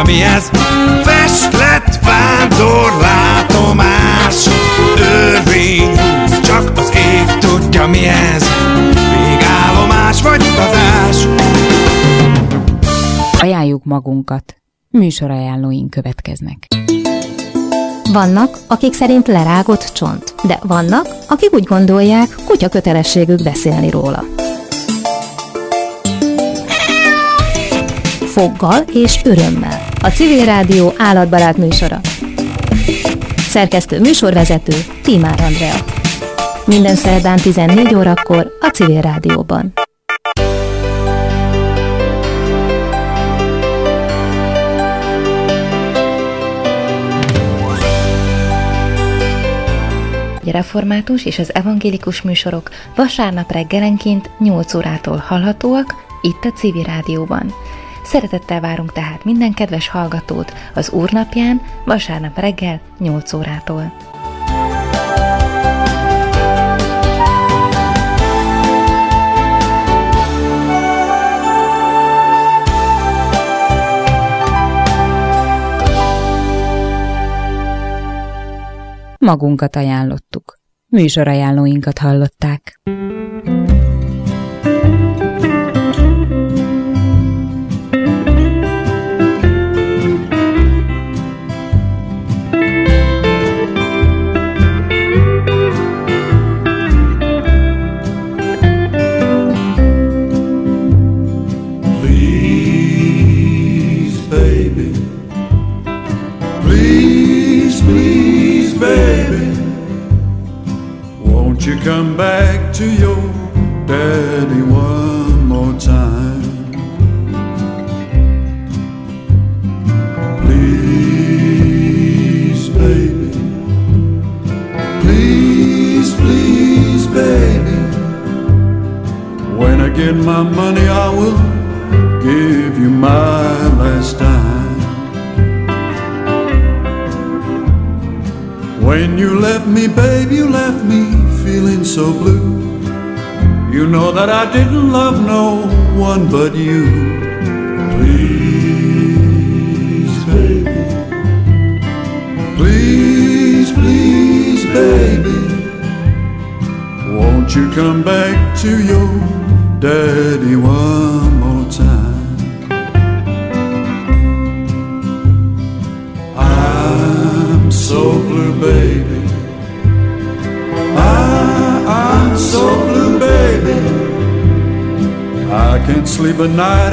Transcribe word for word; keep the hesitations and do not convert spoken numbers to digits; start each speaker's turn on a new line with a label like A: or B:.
A: tudja mi ez. Festlet, vándor, látomás, örvényhúz, csak az ég tudja mi ez. Végállomás vagy utazás.
B: Ajánljuk magunkat. Műsorajánlóink következnek.
C: Vannak, akik szerint lerágott csont, de vannak, akik úgy gondolják, kutya kötelességük beszélni róla. Foggal és örömmel. A Civil Rádió állatbarát műsora. Szerkesztő műsorvezető Tímár Andrea. Minden szerdán tizennégy órakor a Civil Rádióban. A református és az evangélikus műsorok vasárnap reggelenként nyolc órától hallhatóak itt a Civil Rádióban. Szeretettel várunk tehát minden kedves hallgatót az Úrnapján vasárnap reggel nyolc órától.
B: Magunkat ajánlottuk. Műsorajánlóinkat hallották.
D: You come back to your daddy one more time. Please, baby. Please, please, baby. When I get my money, I will give you my last dime. When you left me, babe, you left me feeling so blue. You know that I didn't love no one but you. Please, baby. Please, please, baby. Won't you come back to your daddy one more time? I'm so blue, baby. I'm so blue, baby. I can't sleep at night.